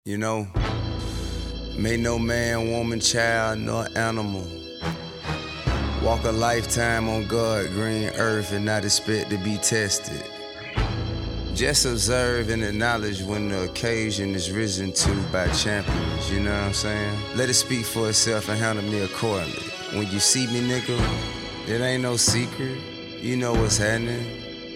You know, may no man, woman, child, nor animal walk a lifetime on God's green earth and not expect to be tested. Just observe and acknowledge when the occasion is risen to by champions, you know what I'm saying? Let it speak for itself and handle me accordingly. When you see me, nigga, it ain't no secret. You know what's happening.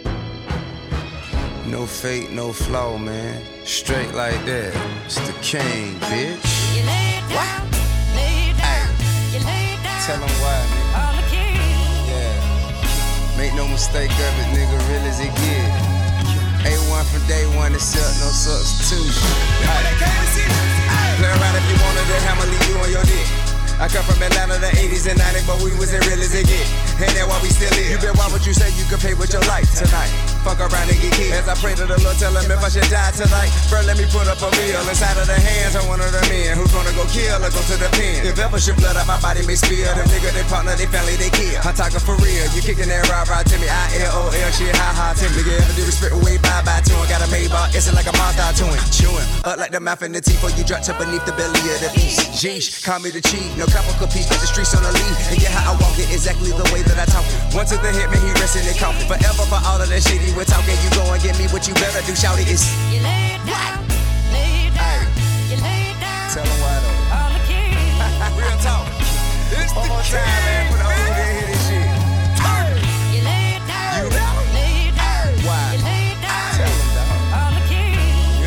No fake, no flaw, man. Straight like that. It's the king, bitch. You lay it down, lay it down, you lay it down. Tell them why, nigga. I'm the king. Yeah. Make no mistake of it, nigga, real as it get. A1 from day one, accept no substitution. Play around if you wanted to hammer, leave you on your dick. I come from Atlanta, the 80s and 90s, but we was as real as it get. And that's why we still live. You been why would you say you could pay with your life tonight? Fuck around and get killed. As I pray to the Lord, tell him if I should die tonight. First, let me put up a meal inside of the hands of one of the men who's gonna go kill or go to the pen. If ever should blood out my body may spill. Them nigga, they partner, they family, they kill. I'm talking for real. You kicking that rah-rah to me. ILOL shit, ha-ha to me. Yeah, the respect way bye-bye to him. Got a Maybach, it's like a monster to him. Chewing up like the mouth in the teeth before you drop to beneath the belly of the beast. Jeesh, call me the cheat. No couple compete, but the streets on the lead. And yeah, how I walk it exactly the way that I talk it. One to the hit, man, he resting in coffin. Forever for all of that shit he was talking. You go and get me what you better do, shout it. It's You lay it down, lay it down, you lay it down. tell him why though. I'm the king. Real talk. It's one more time, man. Put on who they hear this shit. You lay it down, You know? lay it down, Why? you lay it down. Tell him, dog. I'm the king.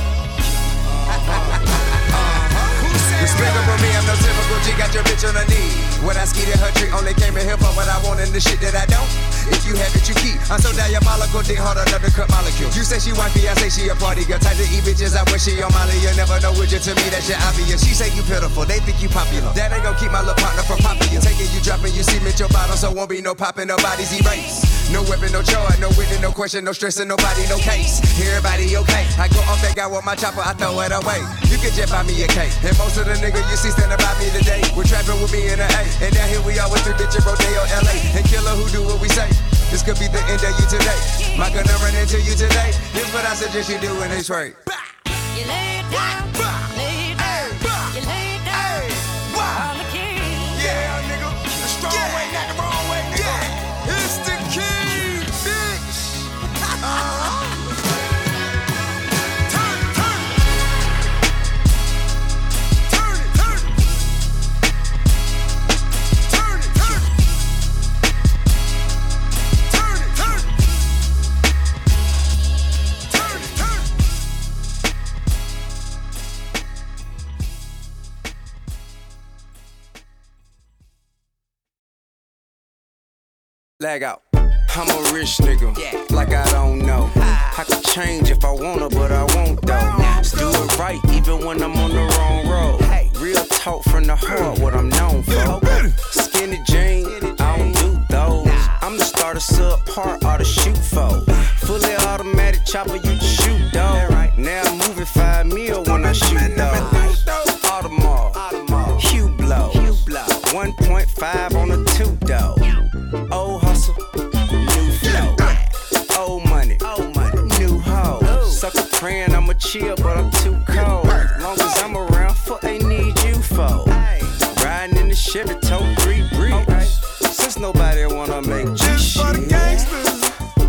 Respect for me, I'm no typical G, got your bitch on her knee. When I skied at her tree, only came in here for what I want and the shit that I don't. If you have it, you keep. I'm so diabolical, dick hard enough to cut molecules. You say she wifey, I say she a party girl. Type to eat bitches, I wish she on Molly. You never know which to me, that shit obvious. She say you pitiful, they think you popular. That ain't gon' keep my little partner from popping you. Taking you dropping, you cement your bottom, so won't be no popping, nobody's erased. No weapon, no charge, no witness, no question, no stressing, nobody, no case. Everybody okay. I go off that guy with my chopper, I throw it away. You can just buy me a cake. And most of the niggas you see standing by me today, we're trapping with me in the A. And now here we are with 3 bitches, Rodeo, LA. And killer who do what we say. This could be the end of you today. My gonna run into you today. Here's what I suggest you do in this right. You lay it down, lay it down, you lay it down. I'm the king. Yeah, nigga. The strong way, not the wrong way, nigga. It's the king, bitch. Lag out. I'm a rich nigga, like I don't know. I could change if I wanna, but I won't though. Just do it right, even when I'm on the wrong road. Real talk from the heart, what I'm known for. Skinny jeans, I don't do those. I'm the starter, subpart, or the shoot for. Fully automatic chopper, you just shoot though. Now I'm moving 5 mil when I shoot though. Audemars, Hugh Blow, 1.5 on a 2 though. Old hustle, new flow. Old money, new hoe. Sucker praying I'ma chill, but I'm too cold. Long as I'm around, fuck they need you for. Riding in the Chevy, tote 3 bricks. Since nobody wanna make G just shit. for the gangsters,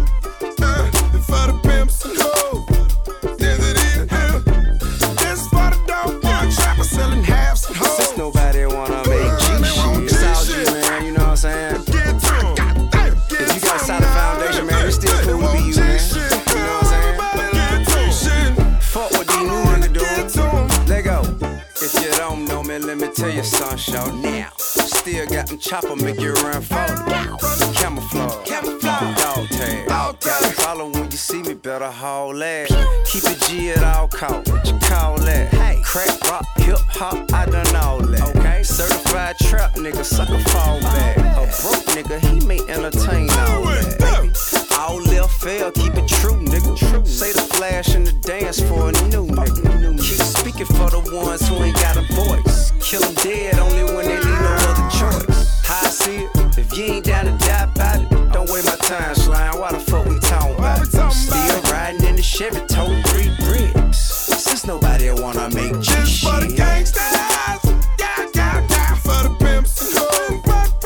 and for the pimps and hoes. Yes, it is. Just for the dog, young trapper selling halves and hoes. Since nobody wanna make G shit. It's all you, man, you know what I'm saying? Get to 'em. If you got a solid foundation, man, it's still cool to be you, man. You know what I'm saying? Fuck what these new niggas doing. Let go. If you don't know me, let me tell you something, show now. Still got them chopper, make you run forward. Camouflage, dog tag. Gotta follow when you see me, better haul ass. Keep it G at all costs. What you call that? Crack, rock, hip hop, I done all that. Okay. Certified trap nigga, sucker fall back. A broke nigga, he may entertain all that. Baby. All left fail, keep it true, nigga. Say the flash in the dance for a new nigga. Keep speaking for the ones who ain't got a voice. Kill them dead only when they leave no other choice. How I see it, if you ain't down to die about it, don't waste my time, slime. Why the fuck we talking about it? Still riding in the Chevy, tote 3 bricks. Since nobody wanna make make G shit. For the gangsters, yeah. For the pimps and hoes,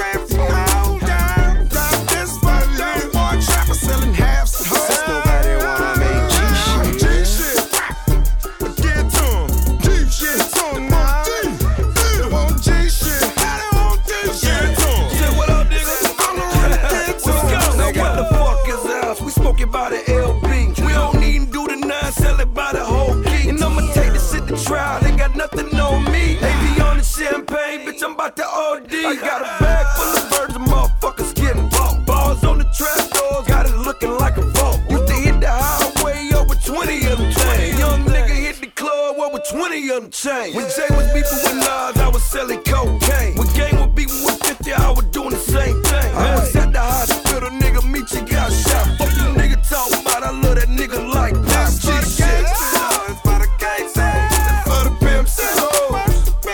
this for the little boy trapper selling halves and hoes. Since nobody wanna make G shit. G shit, get to 'em. G shit, to 'em now. They want G shit, they want G shit to 'em. Say what up, nigga? I'm the one that get to 'em. Now what the fuck is ours? We smoking by the LB. We don't even do the 9, sell it by the whole key. And I'ma take this shit to trial. They got nothing on me. They be on the champagne, bitch. I'm about to OD. I got a bag full of birds and motherfuckers getting bought. Bars on the trap doors, got it looking like a vault. Used to hit the highway over 20 of them chains. Young nigga hit the club over 20 of them chains. When Jay was beefing with Nas, I was selling cocaine. When Gang was beefing with 50, I was doing the same thing. I was at the hospital, nigga, meet you got shot. Fuck you nigga talking about, I love that nigga like that. For the gangsters, for the gangsters, for the pimps and hoes.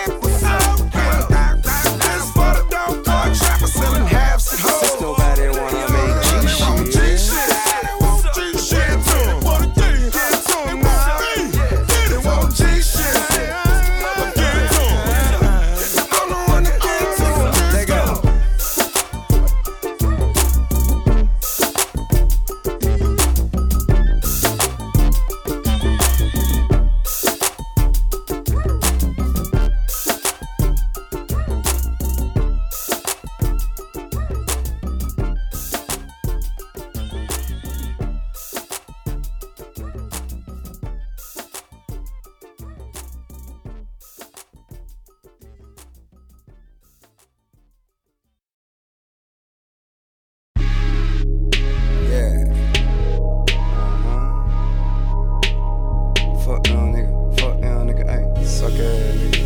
This for the dope boy trapper selling halves and hoes. Since nobody wanna make G They want G shit. shit, they want G shit to 'em. Get to 'em now. They want G shit, get to 'em. I'm the one that get to 'em. Let go. Yeah. Fuck down, nigga. Fuck down, nigga. Ay, suck ass nigga.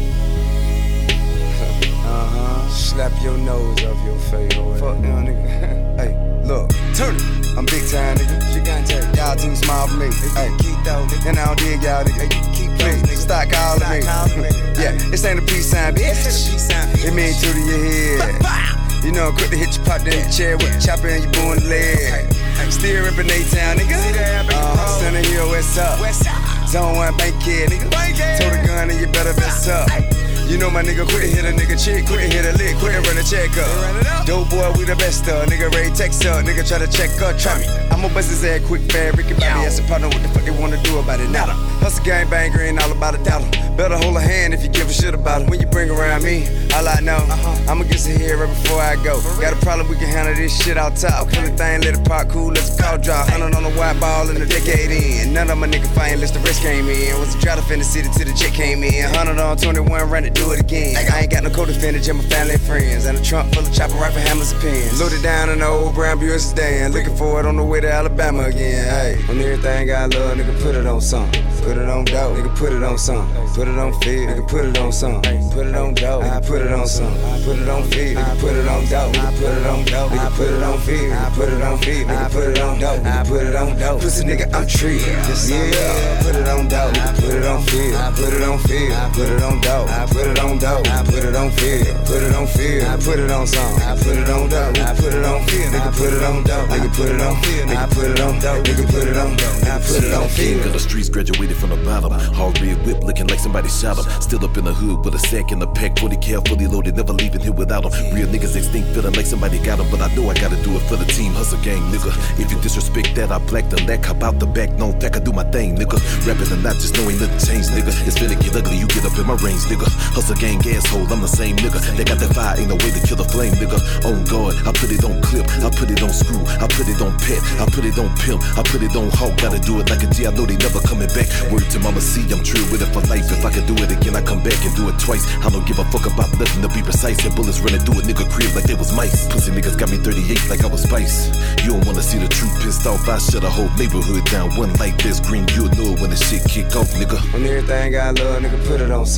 Slap your nose off your face. Fuck down, nigga. Hey, look, turn it. I'm big time, nigga. Gigante. Y'all too small for me. Hey, keep those, nigga. And I don't dig y'all, nigga. Hey, keep those, nigga. Stop calling me. Yeah, this ain't a peace sign, bitch. It mean two to your head. You know, quick to hit your pot in the chair with the chopper and you booing the leg. Still rippin' A-Town, nigga. Center Hill, West up. Zone 1 bank kid, nigga. Told the gun and you better vest up. You know my nigga, quit hit a nigga chick, quit hit a lick, quit run a check up. Dope boy, we the best up. Nigga Ray text up, nigga try to check up, try me. I'ma bust his ass quick, fast, Ricky Bobby. That's a partner, what the fuck they wanna do about it? Nada. Hustle gang banger ain't all about a dollar. Better hold a hand if you give a shit about it. When you bring around me, all I know, I'ma get some head right before I go. Got a problem, we can handle this shit out top. Pull the thing, let it pop cool, let the call drop. 100 on the white ball in the decade in. None of my nigga fight unless the rest came in. Was a try to defend the city till the jet came in. 100 on 21, run it, do it again. I ain't got no co-defendant, just my family and friends. And a trunk full of chopper rifle hammers and pins. Loaded down in the old brown Buick sedan. Looking for it on the way to Alabama again. Hey, on everything I love, nigga, put it on something. Put it on dope, nigga, put it on something. Put it on feed, nigga, put it on something. Put it on dope, nigga, put it on something. Put it on feed, nigga, put it on dope. Nigga, put it on dope, nigga, put it on feed, nigga, put it on feed, nigga, put it on dope, nigga, put it on dope. Pussy nigga, I'm treated. Yeah, put it on dope, nigga, put it on feed, put it on feed, put it on dope, put it on dope, put it on feed, put it on feed, put it on something. Put it on dope, put it on feed, nigga, put it on dope, nigga, put it on feed, nigga, put it on dope, nigga, put it on dope, nigga, put it on feed. King of the streets, graduated from the bottom. Hard red whip, looking like somebody shot him. Still up in the hood with a sack in the pack, 40 cal, fully loaded, never leaving here without him. Real niggas extinct, feeling like somebody got him, but I know I gotta do it for the team. Hustle gang, nigga. If you disrespect that, I black the lack. Hop out the back, no fact, I do my thing, nigga. Rapping and not just knowing nothing changed, nigga. It's finna get ugly, you get up in my range, nigga. Hustle gang, asshole, I'm the same nigga. They got that fire, ain't no way to kill the flame, nigga. On guard, I put it on clip, I put it on screw, I put it on pet, I put it on pimp, I put it on hawk. Gotta do it like a G, I know they never coming back. Word to mama C, I'm true with it for life. If I can do it again, I come back and do it twice. I don't give a fuck about nothing, to be precise. And bullets running through a nigga crib like they was mice. Pussy niggas got me 38 like I was Spice. You don't wanna see the truth pissed off, I shut a whole neighborhood down. One like this green, you'll know when the shit kick off, nigga. On everything I love, nigga, put it on something.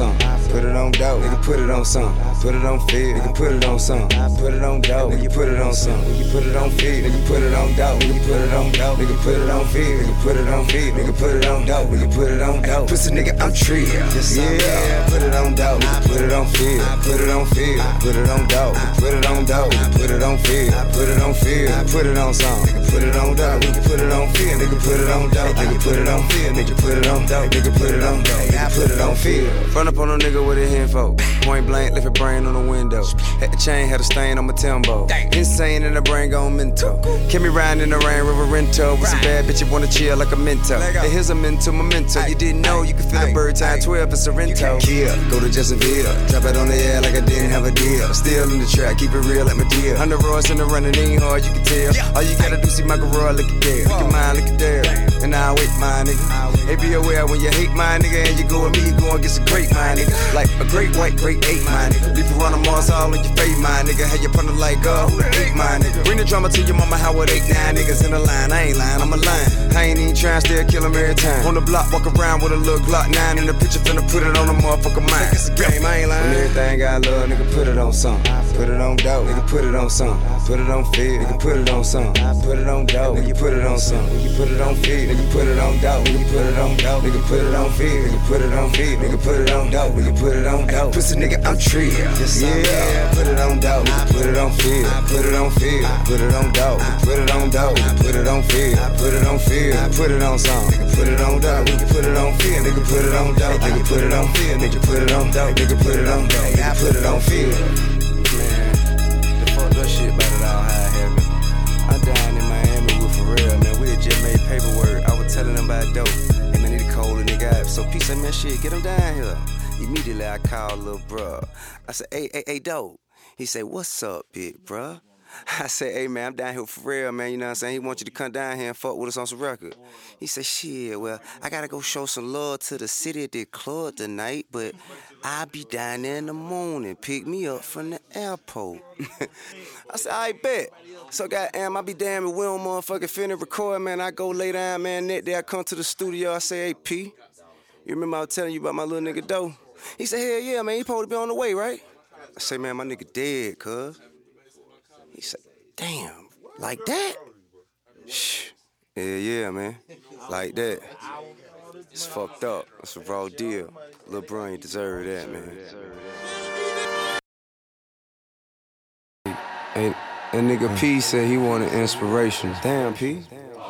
put it on dope. Nigga, put it on something. Put it on feed, nigga, put it on something. Put it on dope, nigga, put it on something. Nigga, put it on feed, nigga, put it on dope. Nigga, put it on dope. Nigga, put it on feed, nigga, put it on feed. Nigga, put it on dope. Nigga, put it on dope. Pussy nigga, I'm tree. Yeah, put it on dope. Put it on feed, put it on feed. Put it on dope. Put it on dope. Put it on feed, put it on feed. Put it on something. Nigga, put it on dope. Nigga, put it on feed. Nigga, put it on dope. Nigga, put it on feed. Nigga, put it on dope. Nigga, put it on dope. Nigga, put it on feed. Run up on a nigga with a handful. Point blank, left a brain on the window. Had the chain, had a stain on my Timbo. Insane in the brain gone mental. Kept me riding in the rain, river rental. With some bad bitch, you wanna chill like a mental. Hey, here's a mental memento. You didn't know you could feel a bird time 12 for Sorrento. Kill, go to Jezebel. Drop it on the air like I didn't have a deal. Still in the track, keep it real like my deal. 100 Royce in the running, ain't hard, you can tell. All you gotta do, see my garage, look at there. Look at mine, look at there. And I wait, my nigga. Hey, be aware when you hate my nigga and you go with me, you go and get some great, my nigga. Like a great white, great eight, my nigga. Leave you run a Mars all in your face, my nigga. Have you punter like who the eight, my nigga. Bring the drama to your mama, how with 8, 9 niggas in the line. I ain't lying, I'm a line. I ain't even trying, still kill him every time. On the block, walk around with a little Glock 9 in the picture, finna put it on the motherfucker mind. It's a game, I ain't lying. When everything got love, nigga, put it on something. Put it on dope, nigga, put it on something. Put it on feed, nigga, put it on something. Put it on dope, nigga, put it on something. Nigga, put it on feed, nigga, put it on dope. Nigga, put it on dope, nigga, put it on feed, nigga, put it on feed, nigga, put it on dope, nigga, put it on dope. Pussy nigga, I'm tree. Yeah, put it on dope, put it on feed, put it on feed, put it on dope, put it on dope, put it on feed, put it on feed, put it on something. Nigga, put it on dope, nigga, put it on feed, nigga, put it on dope, nigga, put it on feed, nigga, put it on dope, nigga, put it on dope, nigga, put it on feed. Man, the fucked up shit about it all, how I have it. I'm down in Miami with Pharrell, man. We had just made paperwork. I was telling them about dope. Hey, man, need to call a nigga up. So peace, say, man, shit, get him down here. Immediately, I called little bruh. I said, hey, dope. He said, what's up, big bruh? I said, hey, man, I'm down here with Pharrell, man. You know what I'm saying? He wants you to come down here and fuck with us on some record. He said, shit, well, I gotta go show some love to the city at the club tonight, but I'll be down there in the morning. Pick me up from the airport. I said, I bet. So, goddamn, I be damn if we don't motherfucking finna record, man. I go lay down, man. That day I come to the studio. I say, hey, P, you remember I was telling you about my little nigga Doe? He said, hell yeah, man. He supposed to be on the way, right? I say, man, my nigga dead, cuz. He said, damn, like that? Shh. Yeah, man. Like that. It's fucked up. It's a raw deal. Lil' bro ain't deserve that, man. And nigga P said he wanted inspiration. Damn, P.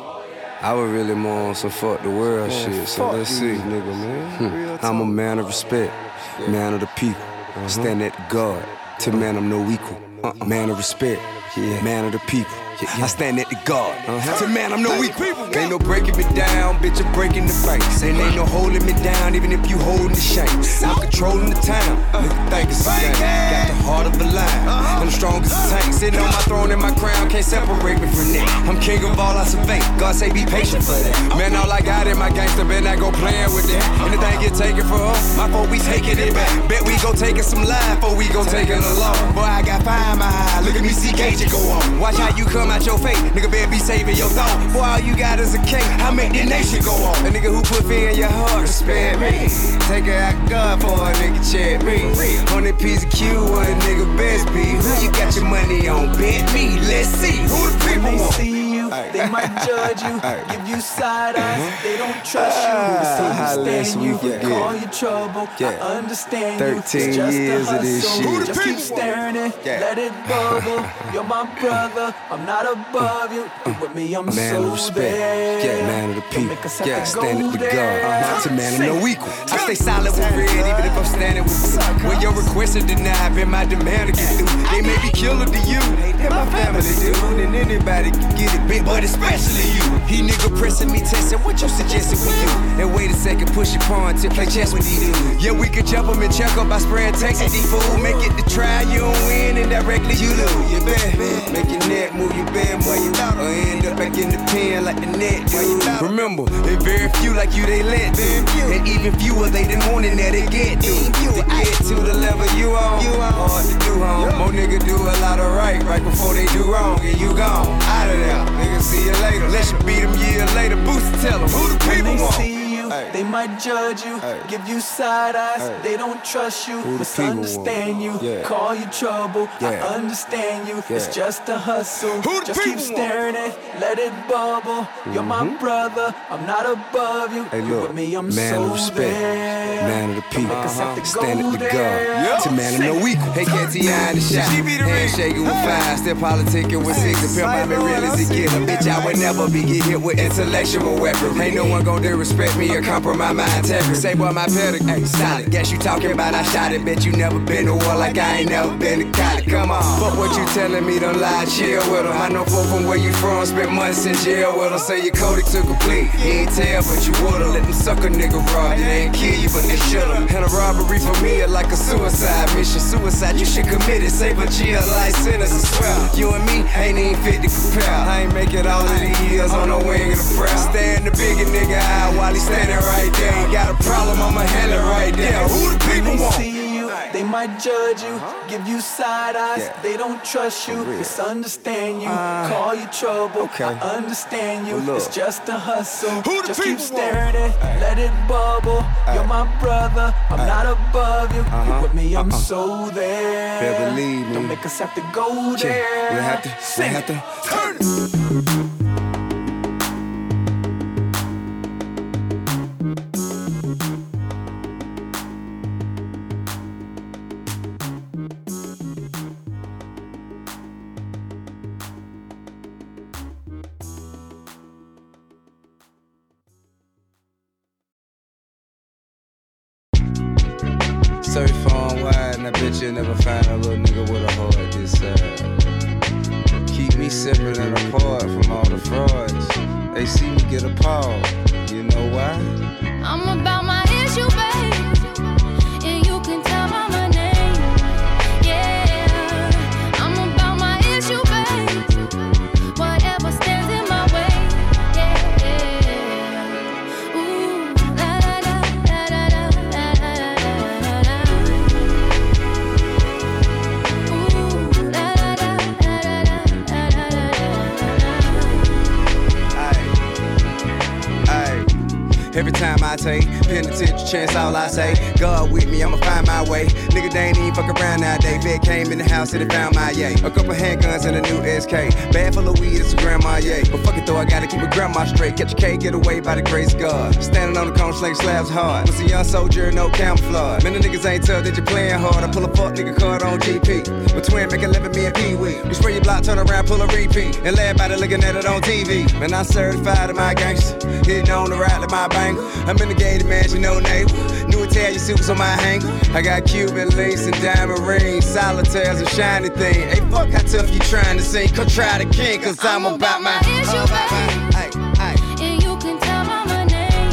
I was really more on some fuck the world shit, so let's see, nigga, man. I'm a man of respect, man of the people. Stand at the guard, to man I'm no equal. Man of respect, man of the people. I stand at the guard, to man I'm no equal. Ain't no breaking me down, bitch, I'm breaking the face. And ain't no holding me down, even if you holding the shanks. I'm controlling the town, nigga think it's a game. Got the heart of a lion, I'm the strongest tank. Sitting on my throne and my crown, can't separate me from that. I'm king of all I survey, God say be patient for that. Man, all I got in my gangster, man, I go playing with that. Anything get taken from us, my folk, we taking it back. Bet we go taking some life, or we go taking a law. Boy, I got fire in my eye, look at me see Gage go on. Watch how you come out your face, nigga better be saving your thought. Boy, all you got is a cake, I make the nation go on. A nigga who put fear in your heart, spare me. Take it out God for a nigga check me. 100 piece of Q, what a nigga best be. Who you got your money on? Bet me, let's see. Who the people want? They might judge you, give you side eyes. They don't trust you. They stand you, call you trouble. I understand 13 years of this shit. Just keep staring it, let it bubble. You're my brother, I'm not above you. With me, I'm man so of respect, there. man of the people, stand at the guard, to man I'm no equal. I stay silent with red, even if I'm standing with you. When your requests are denied, been my demand to get through. They may be killer to you, and my family do, and anybody can get it, big, but especially you. He nigga pressing me, testing what you suggesting we do. And wait a second, push your pawn to play chess with these dudes. Yeah, we could jump them and check up by spraying Texas D-fool. Make it the try, you don't win, and directly you lose. You bet, make your neck move, your bed move, or end up back in the pen like the net do. Remember, there's very few like you they let do, and even fewer they didn't want it that they get to. To get to the level you on, hard to do, home. More nigga do a lot of right before they do wrong, and you gone out of there. Nigga, see you later. Let you beat them years later. Boost tell them who the people want. See you, they might judge you, give you side eyes, they don't trust you, misunderstand you, call you trouble, I understand you, it's just a hustle, just keep staring it, let it bubble, you're my brother, I'm not above you, you with me, I'm man so of respect, there. man of the people, stand at the there. guard, to man of no equal. Hey, K.T.I. in the shot, handshaking with 5, still politicking with 6, the pimp I be real as it get. A bitch I would never be get hit with intellectual weaponry. Ain't no one gon' disrespect me or compromise my integrity. Say boy my pedigree, solid. Guess you talking about I shot it, bet you never been to war like I ain't never been to college. Come on, fuck what you telling me, don't lie, chill with them. I know folk from where you from, spent months in jail with them. Say your codec took a plea, he ain't tell but you would've. Let them sucker nigga rob you, they ain't kill you but they should've. And a robbery for me is like a suicide mission. Suicide, you should commit it, save a jail life sentence, I swear. You and me ain't even fit to compare. I ain't make it all of these years on the wing of the prayer. Stand the bigger nigga eye while he standing right there. Ain't got a problem, I'ma handle it right there. Who the people want? They might judge you, give you side eyes, they don't trust you, misunderstand you, call you trouble, I understand you, it's just a hustle, just keep staring it, let it bubble, you're my brother, I'm not above you, you with me, I'm so there, better believe me. Don't make us have to go there, we have to turn it. Surf on wide, and I bet you'll never find a little nigga with a heart this side. Keep me separate and apart from all the frauds. They see me get appalled. You know why? I'm about my issue, babe, and you can tell by my name. Yeah, I'm about my issue, babe. Whatever stands in my way. Yeah. Ooh, la la la la la la la la la. Ooh, la la la la la la la la. Every time I take penitentiary chance, all I say, God with me, I'ma find my way. Nigga, they ain't even fuck around nowadays. Vet came in the house and they found my yay. A couple handguns and a new SK. Bag full of weed, it's a grandma yay. But fuck it though, I gotta keep a grandma straight. Catch a K, get away by the grace of God. Standing on the corner, sling slabs hard. Was a young soldier, no camouflage. Man, the niggas ain't tough, that you playing hard. I pull a fuck nigga card on GP. But twin make 11, me and Pee-wee. You spray your block, turn around, pull a repeat. And lay everybody looking at it on TV. Man, I certified in my gangster. Hitting on the ride like my banger. I'm in the gated mansion, no neighbor. New Italian suits on my hanger. I got Cuban links and diamond rings. Solitaires and shiny thing. Hey, fuck how tough you trying to sing. Come try the king, cause I'm about my issue, babe. And you can tell by my name.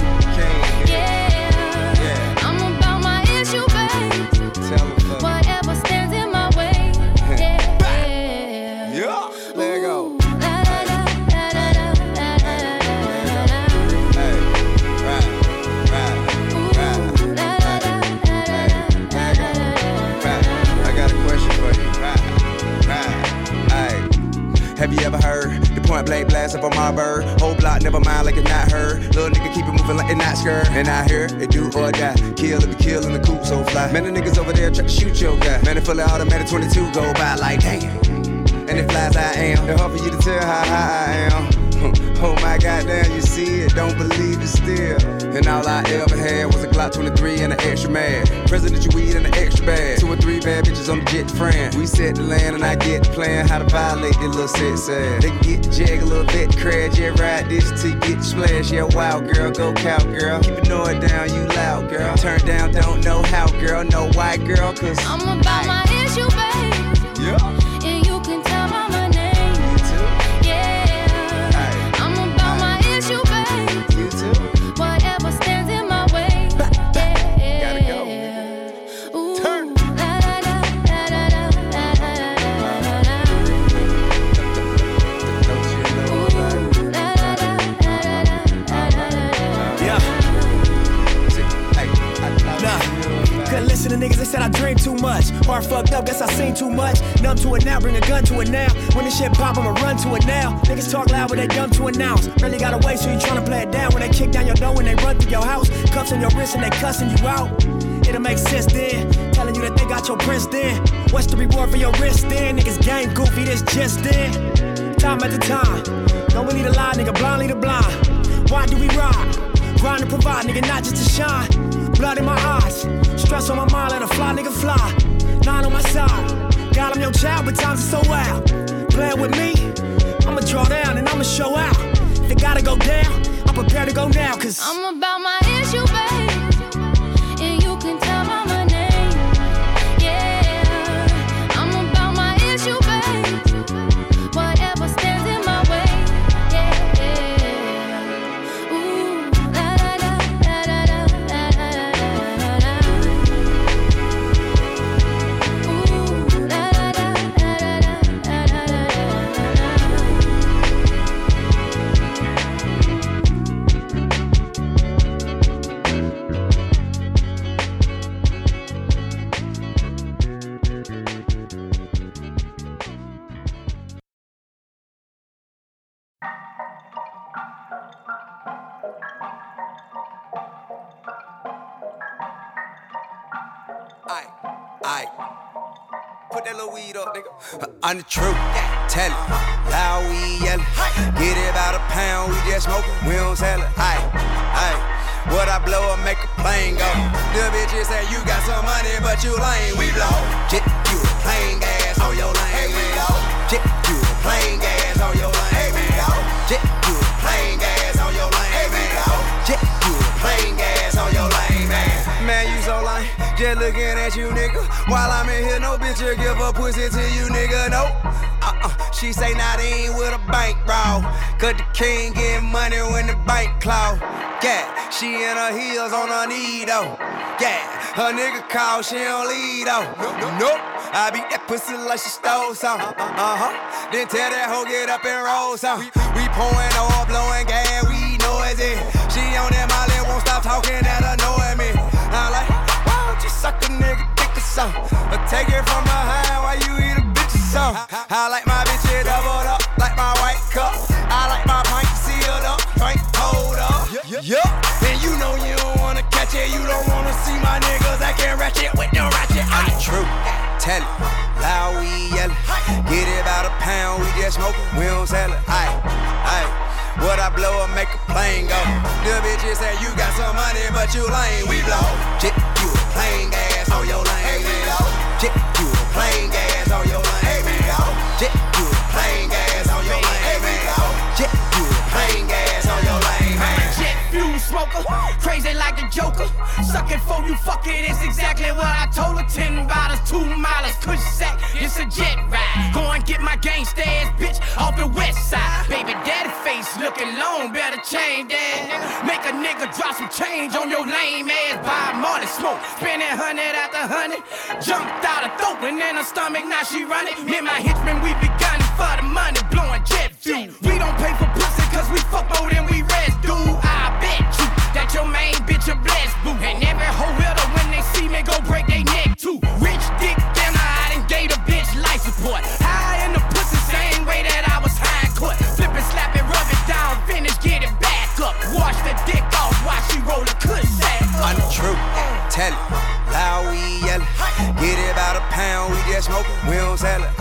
Yeah. I'm about my issue, babe. Tell him, fuck. Whatever stands in my way. Yeah, let go. Ooh, la la la la la la la la la. Hey, right. Ooh, la la la la la la la. I got a question for you. Have you ever heard the point blank blast up on my bird? Whole block never mind like it's not heard. Little nigga keep it moving like it's not scared. And I hear it do or die. Kill if you kill in the coop so fly. Man, the niggas over there try to shoot your guy. Man, it full of automatic 22 go by like damn. And it flies I am. It's hard for you to tell how high I am. Oh my goddamn, you see it, don't believe it still. And all I ever had was a Glock 23 and an extra mag. Presidential weed and an extra bag. 2 or 3 bad bitches on the jet to friend. We set the land and I get the plan how to violate this little set sad. They can get the jag, a little vet crash. Yeah, ride this till you get the splash. Yeah, wild girl, go cow girl. Keep it noise down, you loud girl. Turn down, don't know how girl. No white girl, cause I'm about my issue, babe. yeah. And you can tell by my name. You too, Yeah. I'm about my issue, babe. you too. Whatever stands in my way. Yeah. Gotta go. Ooh, Turn. la la la la la la la la la. Don't you know about it? Ooh, la la la la la la la la. Yeah. Hey, I thought you knew about it. couldn't listen to niggas, they said I dream too much. Heart fucked up, guess I seen too much. Numb to it now, bring a gun to it now. When this shit pop, I'ma run to it now. Niggas talk loud, but they dumb to announce. Really gotta wait, so you tryna play it down. When they kick down your door, when they run through your house. Cuffs on your wrist and they cussing you out. It'll make sense then, telling you that they got your prince then. What's the reward for your wrist then? Niggas game goofy, this just then. Time after time, don't we need a lie, nigga, blind lead the blind. Why do we ride? Grind to provide, nigga, not just to shine. Blood in my eyes, stress on my mind, let a fly, nigga, fly. 9 on my side, God, I'm your child, but times are so wild. Playing with me, I'ma draw down and I'ma show out. If it gotta go down, I'm prepared to go now, cause I'm about my issue, babe, and you can tell by my name. Yeah, I'm about my issue, babe, whatever stands in my way. Put that little weed up, nigga. I'm the truth, tell it. Loud we yellin'. Get it about a pound, we just smoke it, we don't sell it. What I blow up, make a plane go. The bitches say you got some money, but you lame. We blow. Jet you a plane gas on your lane. Hey, we blow. Jet you a plane gas on your lane. Hey, we blow. Jet you a plane gas on your lane. Hey, we blow. Jet you a plane gas on your lane, man. Man, you so lame. Just looking at you, nigga. While I'm in here, no bitch will give a pussy to you, nigga. No. She say not in with a bank, bro. Cause the king getting money when the bank close. Yeah, she in her heels on her knee, though. Yeah, her nigga call, she don't lead, though. Nope. I beat that pussy like she stole some. Then tell that hoe get up and roll some. We pouring oil, blowing gas, we noisy. She on that molly, won't stop talking, that annoy me. I'm like, why don't you suck a nigga dick or something? Or take it from behind while you eat a bitch or something. I like my bitch doubled up, like my white cup. I like my pint sealed up, pint hold up. Yup, and you know you don't wanna catch it. You don't wanna see my niggas acting ratchet with them ratchet. I'm the truth, tell it. Loud we yellin'. Get it about a pound, we just smoke it, we don't sell it. What I blow up, make a plane go. The bitches say you got some money, but you lame. We blow. Jet you a plane gas on your lane. Hey, we blow. Jet you a plane gas on your lane. Hey, we blow. Jet you a plane gas on your lane. Hey, we blow. Jet you a plane gas on your lane, man. Jet fuel smoker, crazy like the Joker. Suck it for you, fuck it, it's exactly what I told her. 10 bottles, 2 miles, cush sack, it's a jet ride. Go and get my gangsta ass bitch off the west side. Baby daddy face looking long, better change that. Make a nigga drop some change on your lame ass. Buy more than smoke, spending 100 after 100. Jumped out her throat and in her stomach, now she running. Me and my hitchman, we be gunning for the money, blowing jet fuel. We don't pay for pussy cause we fuck more than we rest, dude. I bet you that your main bitch a blessed boo. And every hoe hitter when they see me go break they neck too. Rich dick dinner, I done gave a bitch life support. High in the pussy, same way that I was high in court. Flip it, slap it, rub it down, finish, get it back up. Wash the dick off while she roll a cush sack up. I'm the truth, tell it. Loud we yellin'. Get it about a pound, we just smoke it, we don't sell it.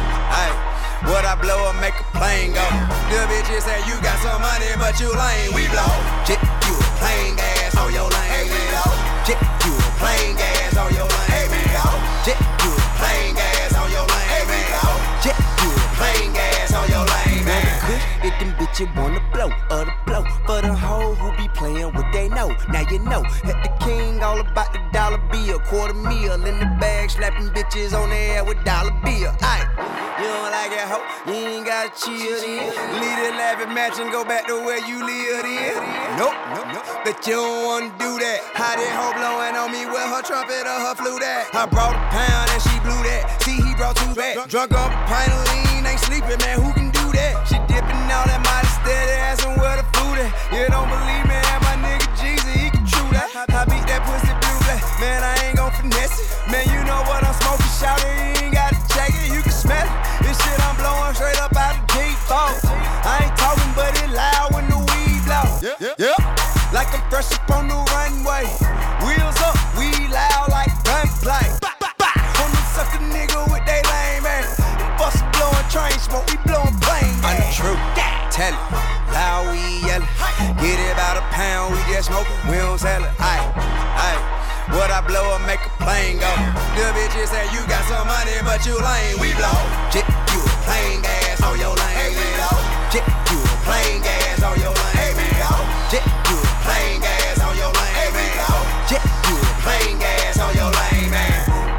What I blow up, make a plane go. The bitches say you got some money, but you lame. We blow. Jet you a plane gas on your lane. Hey, we blow. Jet you a plane gas on your lane. Hey, we blow. Jet you a plane gas on your lane. Hey, we blow. Jet you a plane gas on your lane, man. If them bitches wanna blow, or the blow for the hoe who be playing what they know. Now you know, at the king all about the dollar bill, $250,000 in the bag, slapping bitches on the air with dollar bill. Aye, you don't like that hoe, you ain't gotta chill then. Leave the laughing match and go back to where you lived in. Nope, but you don't wanna do that. How that hoe blowing on me with her trumpet or her flute at? I brought a pound and she blew that. See, he brought 2 back. Drunk up a pint of lean, ain't sleeping, man, who can do that? She dipping all that mighty steady, asking where the food at. You don't believe me, and my nigga Jesus, he can true that. I beat that pussy blue black, man, I ain't gon' finesse it. Man, you know what I'm smoking, shout it, you ain't gotta check it, you can smell it. This shit I'm blowing straight up out of deep thought. I ain't talking, but it loud when the weed blow. Yeah. Like I'm fresh up on the runway. Wheels up, we loud like gunplay. On the sucker nigga with they lame man. Bust blowing train smoke, we blowing plane. I'm the truth, tell it. Loud we yellin'. Get it about a pound, we just smokin', we don't sell it. Aye. What I blow up make a plane go. The bitches say you got some money, but you lame. We blow. Jet, you a plane gas on your lane. Hey, we blow. Jet, you a plane gas on your lane. Hey, we blow. Jet, you a plane gas on your lane. Hey, we blow. Jet, you a plane gas on your lane, man.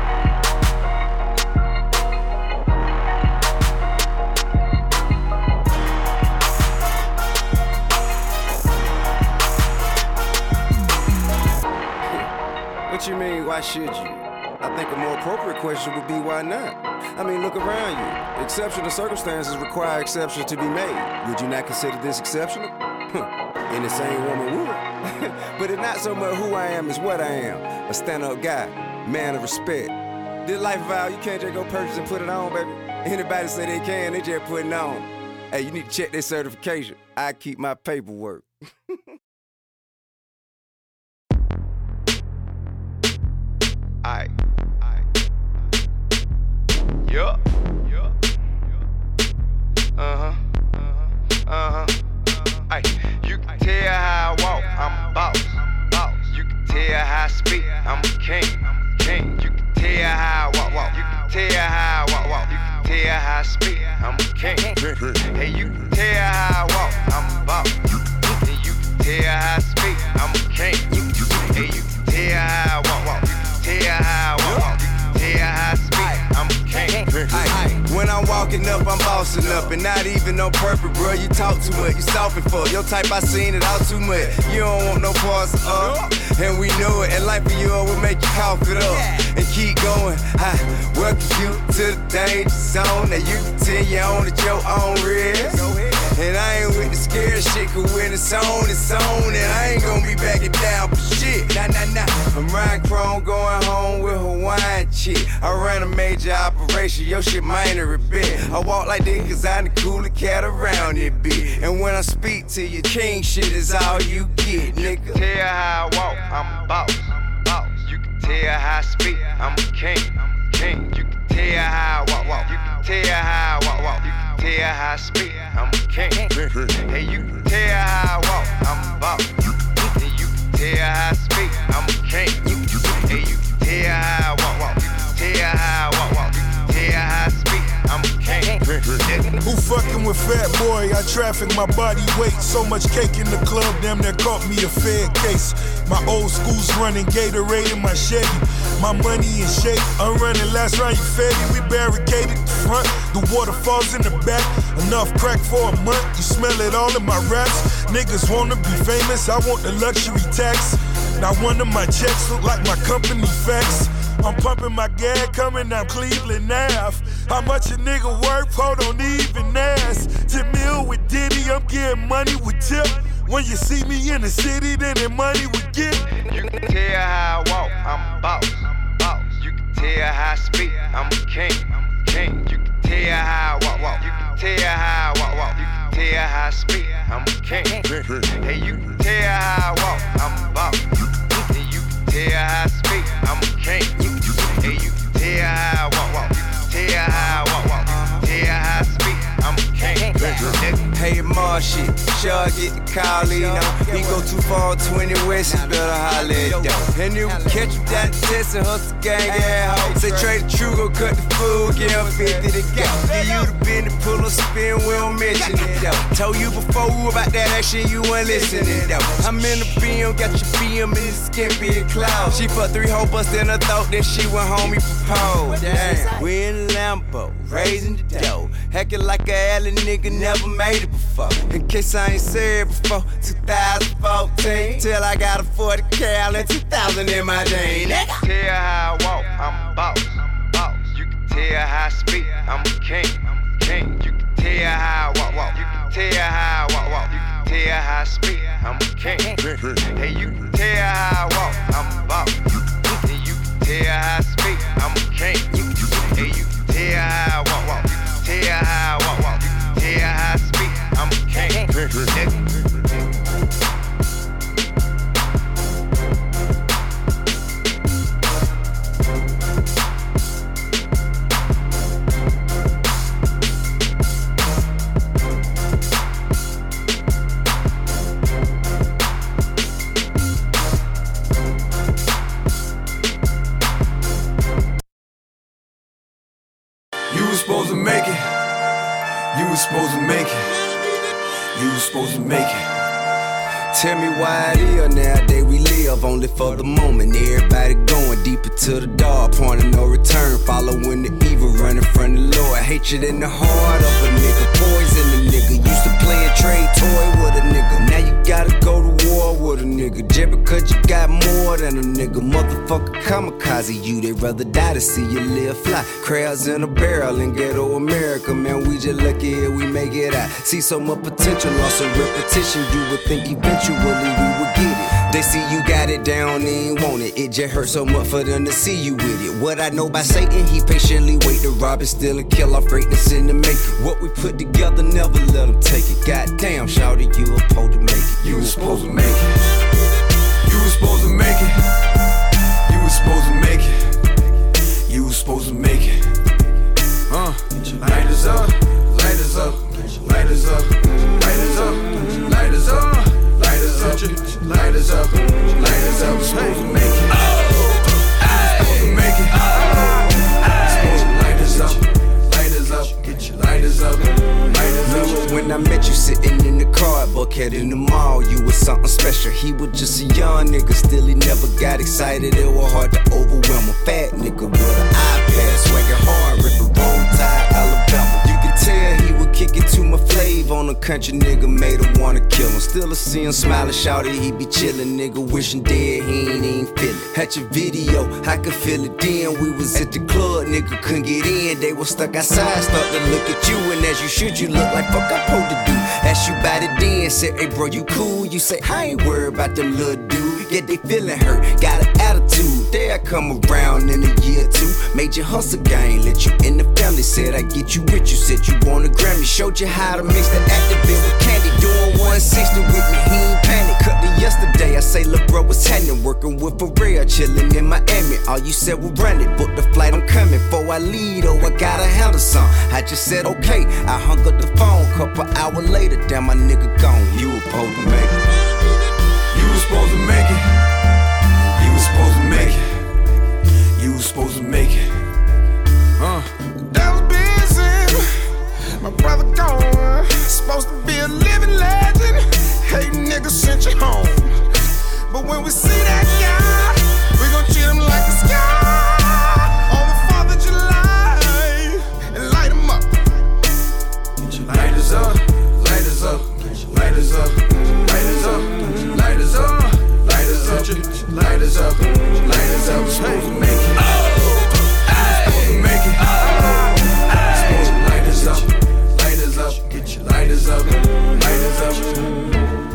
What you mean, why should you? I think a more appropriate question would be, why not? I mean, look around you. Exceptional circumstances require exceptions to be made. Would you not consider this exceptional? And the same woman would. But it's not so much who I am as what I am. A stand-up guy, man of respect. This life vow, you can't just go purchase and put it on, baby. Anybody say they can, they just put it on. Hey, you need to check their certification. I keep my paperwork. Aight. Yeah. Aight. You can tell how I walk, I'm a boss. You can tell how I speak, I'm a king. You can tell how I walk. You can tell how I walk. You can tell how I speak, I'm a king. Hey, you can tell how I walk, I'm a boss. And you can tell how I speak, I'm a king. Hey, you can tell how I walk. Tell how I walk, tell how I speak, I'm a king. When I'm walking up, I'm bossing up, and not even on purpose, bro. You talk too much, you stalking for your type. I seen it all too much. You don't want no parts of and we know it. And life for you will make you cough it up and keep going. Welcome you to the danger zone. Now you can tell you own at your own risk. And I ain't with the scared shit, cause when it's on, and I ain't gonna be backing down for shit. Nah. I'm riding chrome, going home with Hawaiian chick. I run a major operation, your shit minor a bit. I walk like this cause I'm the coolest cat around it, bitch. And when I speak to you, king shit is all you get, nigga. You can tell how I walk, I'm a boss. You can tell how I speak, I'm a king. You can tell how I walk. You can tell how I walk. You can tell how I speak, I'm a king. Hey, you can tell how I walk, I'm a boss. And you can tell how I speak, I'm a king. Hey, you can tell how I walk. You can tell how I walk. You can tell how I speak, I'm a king. Who fucking with Fat Boy? I traffic my body weight. So much cake in the club, damn near caught me a Fed case. My old school's running Gatorade in my Chevy. My money in shape, I'm running last round, you fed me. We barricaded the front, the waterfalls in the back. Enough crack for a month, you smell it all in my raps. Niggas wanna be famous, I want the luxury tax. Now one of my checks look like my company facts. I'm pumping my gas, coming down Cleveland Ave. How much a nigga worth? Hold on, even ask. 10 mil with Diddy, I'm getting money with Tip. When you see me in the city, then the money we get. You can tell how I walk, I'm a boss. You can tell how I speak, I'm a king. You can tell how I walk. You can tell how I walk. You can tell how I speak, I'm a king. Hey, you can tell how I walk, I'm a boss. And you can tell how I speak, I'm a king. Hey, you can tell how I walk. You can tell how I walk. You can tell how I speak, I'm a king. Hey, Marshy, sure get the call, you know. He go too far, 20 West, he better holler at them. And if we catch you down the test and hustle gang ass. Say trade the true, go cut the food, get him 50 to go. Give you the business, pull a spin, we don't mention it though. Told you before about that action, you ain't listening though. I'm in the BM, got your BM in the skimpy cloud. She fucked 3 hoes, bust in her throat, then she went home, he proposed. Damn, we in Lambo, raising the dough. Hacking like a alley nigga, never made it before. In case I ain't said before, 2014, till I got a 40 cal and 2000 in my jeans. Tell how I walk, I'm a boss. You can tell how I speak, I'm a king. You can tell how I walk. You can tell how I walk. You can tell how I speak, I'm a king. Hey, you can tell how I walk, I'm a boss. And you can tell supposed to make it. You was supposed to make it. You was supposed to make it. Tell me why it is nowadays we live only for the moment. Everybody going deeper to the dark, point of no return. Following the evil, running from the Lord. Hatred in the heart of a nigga, poison a nigga. Used to play a trade toy with a nigga. Now you gotta go to war with a nigga. Just because you got more than a nigga. Motherfucker kamikaze you, they rather die to see you live fly. Crabs in a barrel in ghetto America, man, we just lucky if we make it out. See so much potential, loss of repetition, you would think eventually we would get it. They see you got it down, they ain't want it. It just hurts so much for them to see you with it. What I know about Satan, he patiently wait to rob and steal and kill off greatness and to make it. What we put together, never let them take it. Goddamn, shawty, you were supposed to make it. You was supposed to make it. You was supposed to make it. You was supposed to make it. You was supposed to make it. Light us up, light us up, light us up, light us up, light us up, light us up, light us up, light us up. Supposed to make it. Supposed to make it. Supposed to light us up, light us up, get your light us up, light us up. When I met you sitting in the car, Buckhead in the mall, you was something special. He was just a young nigga, still he never got excited. It was hard to overwhelm a fat nigga with an iPad, swagging hard, ripping roll tide, Alabama. You can tell he would kick it to my flavor on a country nigga, made him wanna kill him. Still I see him smiling, shouted he be chillin', nigga wishing dead, he ain't even feel it. At your video, I could feel it then. We was at the club, nigga couldn't get in. They was stuck outside, start to look at you, and as you should, you look like fuck I'm supposed to do. Ask you about it then, said, hey bro, you cool? You say, I ain't worried about them little dude. Yeah, they feeling hurt, got an attitude. There I come around in a year or two. Made you hustle gang, let you in the family. Said I get you rich, you said you want a Grammy. Showed you how to mix the Activate with candy. Doing 160 with me, he ain't panic. Cut it yesterday, I say, look bro, what's happening? Working with Pharrell, chilling in Miami. All you said was run it, book the flight, I'm coming. Before I leave, oh, I gotta handle some. I just said, okay, I hung up the phone. Couple hours later, damn, my nigga gone. You were supposed to make it. You was supposed to make it. You was supposed to make it. You was supposed to make it. That was busy. My brother gone. Supposed to be a living legend. Hey, nigga sent you home. But when we see that guy, we gon' treat him like the sky on the 4th of July and light him up. Light us up, light us up, light us up, light us up, light us up, light us up, light us up, light us up. Supposed to make it. Supposed to make it. Supposed to light us up, light us up, get your light us up, light us up.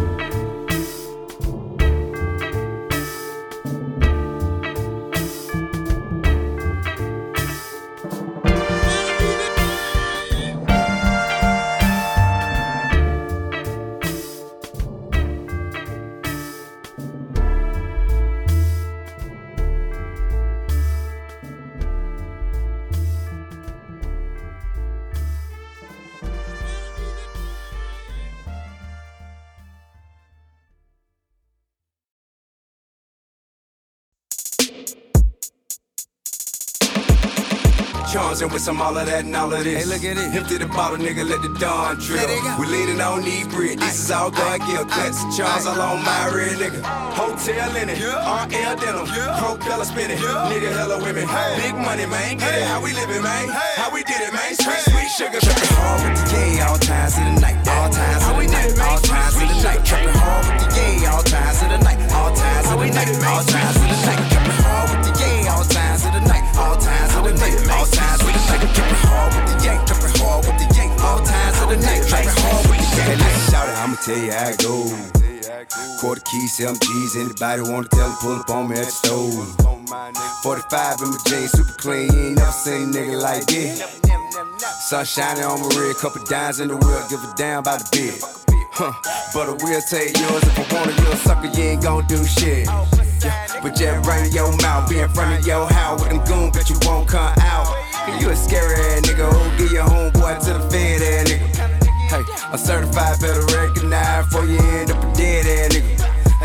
Charms and with some all of that and all of this. Hey, look at it. Empty the bottle, nigga, let the dawn drip. Let it go. We leaning on these bricks. This is all God give. Cuts and Charles all on my rear, nigga. Hotel in it. RL denim. Propeller spinning. Nigga, hella women. Big money, man. Get it how we living, man. How we did it, man. Sweet, sweet sugar. Tripping hard with the yay all times of the night. All times of the night. All times of the night. Tripping hard with the yay all times of the night. All times of the night. All times of the night. Tripping hard with the yay all times of the night. All times of the night. All times of the night. Tripping hard with the yank. Tripping hard with the yank. All times of the night. Tripping hard with the yank. Hey, listen, shout it, I'ma tell you how it goes. Quarter keys, 7 G's. Anybody wanna tell them, pull up on me at the stove. 45 in my jeans, super clean. You ain't never seen a nigga like this. Sun shining on my red, couple dimes in the wheel, give a damn about the bid. But I will take yours if I want it. You a sucker, you ain't gon' do shit. Yeah, but just run your mouth, be in front of your house with them goons, but you won't come out. You a scary ass nigga, who'll give your homeboy to the fed ass nigga. Hey, I'm certified, better recognize before you end up a dead ass nigga. I got a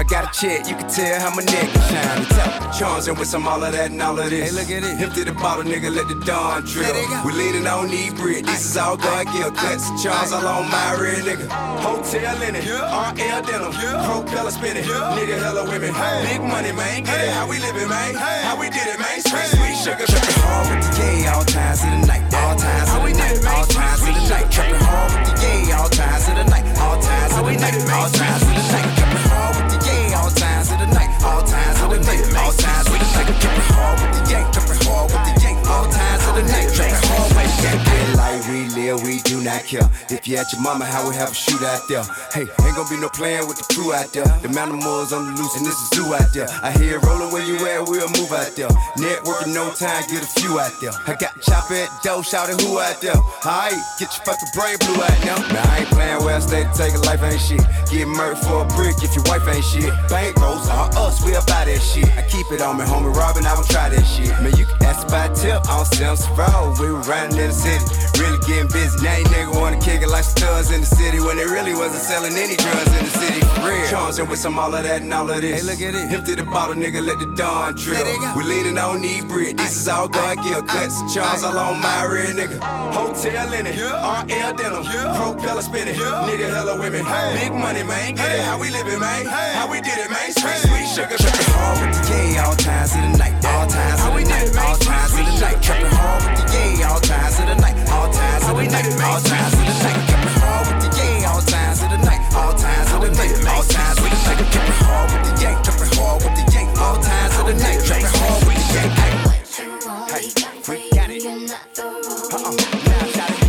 check, you can tell how my nigga shine. The top charms and with some all of that and all of this. Hey, look at it. Empty the bottle, nigga, let the dawn drip. We leaning on these bricks. This is all God give. Cuts and charms all on my rear, nigga. Hotel in it, RL denim, propeller spinning, nigga hella women. Big money, man, get it how we living, man. How we did it, man. Sweet, sweet sugar. Trapping hard with the gay all times of the night. All times of the night. All times of the night. Trapping hard with the gay all times of the night. All times of the night. All times of the night. Trapping hard with the gay all times of the night. All times of the night. All times of the night. Trapping hard with the gay. Trapping hard with the gay. All times of the night. Trapping hard with the gay. Like we live, we do not care. If you at your mama, how we have a shoot out there. Hey, ain't gonna be no playing with the crew out there. The animals on the loose and this is zoo out there. I hear it rolling where you at, we'll move out there. Networking no time, get a few out there. I got chopper at the door, shouting who out there. Alright, get your fucking brain blue out now. Man, I ain't playing well, stay to take a life ain't shit. Get murdered for a brick if your wife ain't shit. Bank rolls all us, we about that shit. I keep it on me, homie Robin, I won't try that shit. Man, you can ask about tip, on Sam's road. We were riding in the city, really getting busy. Now you nigga wanna kick it like studs in the city when they really wasn't selling any drugs in the city for real. Charms and with some all of that and all of this. Hey, look at it. Empty the bottle, nigga, let the dawn drip. We leaning on these bricks. This is all God give. Cuts and charms all on my rear, nigga. Hotel in it, RL denim, propeller spinning, nigga hella women. Big money, man, get it how we living, man. How we did it, man. Sweet, sweet sugar. Trapping hard with the gay all times of the night. All times of the night. All times of the night. Trapping hard with the gay all times of the night. All times of the night. All times of the night. Trapping hard with the gay all times of the night. All times of the night. All times of the night. Trapping hard with the gay. Trapping hard with the gay. All times of the night. Trapping hard with the gay. Hey, we got it. Now shout it.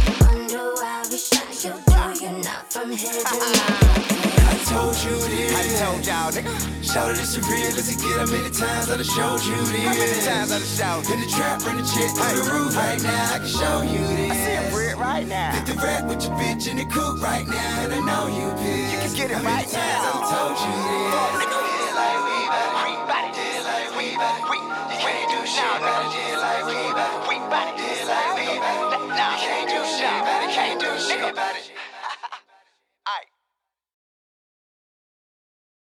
I told you this. I told y'all, nigga. Shout it, it's real. Let's get how many times I done showed you this. How many times I done showed? In the trap, bring the chick to the roof right now. I can show you this. I see a brick right now. Hit the rack with your bitch in the coop right now, and I know you pissed. You can get it right now. I told you this. Did like we body, did like we body. You can't do shit about it. Did like we body, did like we body. You can't do shit about it. Can't do shit about it.